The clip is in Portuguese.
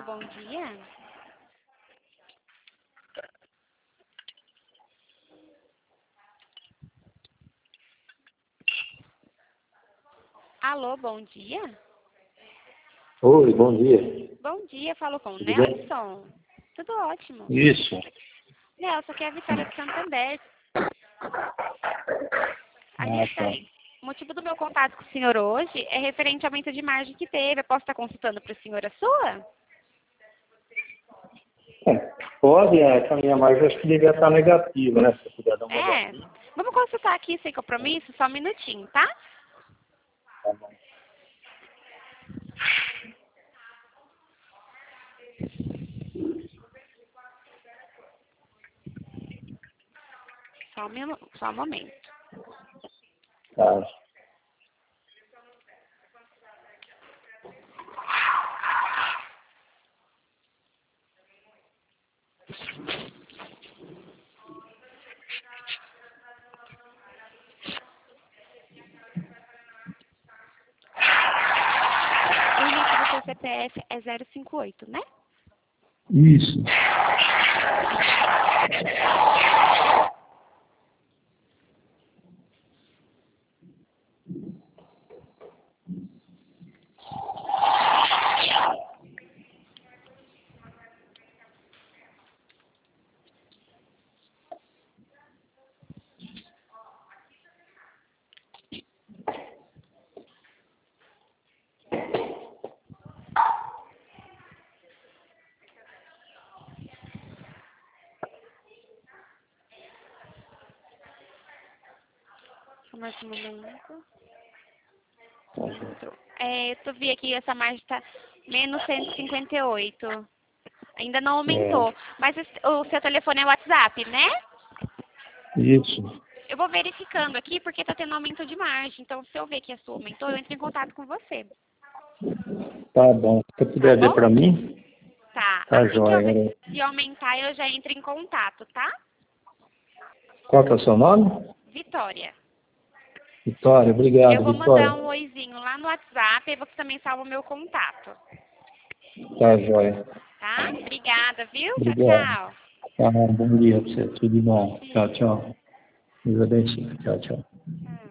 bom dia. Alô, bom dia. Oi, bom dia. Bom dia, falo com o Tudo bem? Nelson. Tudo ótimo. Isso. Nelson, aqui é a Vitória de Santander. A Ah, gente tá. O motivo do meu contato com o senhor hoje é referente ao aumento de margem que teve. Eu posso estar consultando para o senhor a sua? Pode, essa minha margem acho que devia estar negativa, né? Se você puder dar uma É. olhadinha. Vamos consultar aqui sem compromisso, só um minutinho, tá? Tá bom. Só um momento. Tá. O início do seu CPF é 058, né? Isso. Só mais um momento. Eu vi aqui, essa margem está menos 158. Ainda não aumentou. Mas o seu telefone é WhatsApp, né? Isso. Eu vou verificando aqui porque está tendo aumento de margem. Então, se eu ver que a sua aumentou, eu entro em contato com você. Tá bom. Se você Tá puder ver bom? pra mim, Tá. tá Assim que eu jóia, ver garoto. se aumentar, eu já entro em contato, tá? Qual que é o seu nome? Vitória. Vitória, Eu obrigado, vou mandar Vitória. um oizinho lá no WhatsApp e você também salva o meu contato. Tá jóia. Tá? Obrigada, viu? Tchau, Obrigado. tchau. Tá, bom dia pra você. Tudo de Bom bom. Tchau, dia. tchau. Deus abençoe. Tchau, tchau.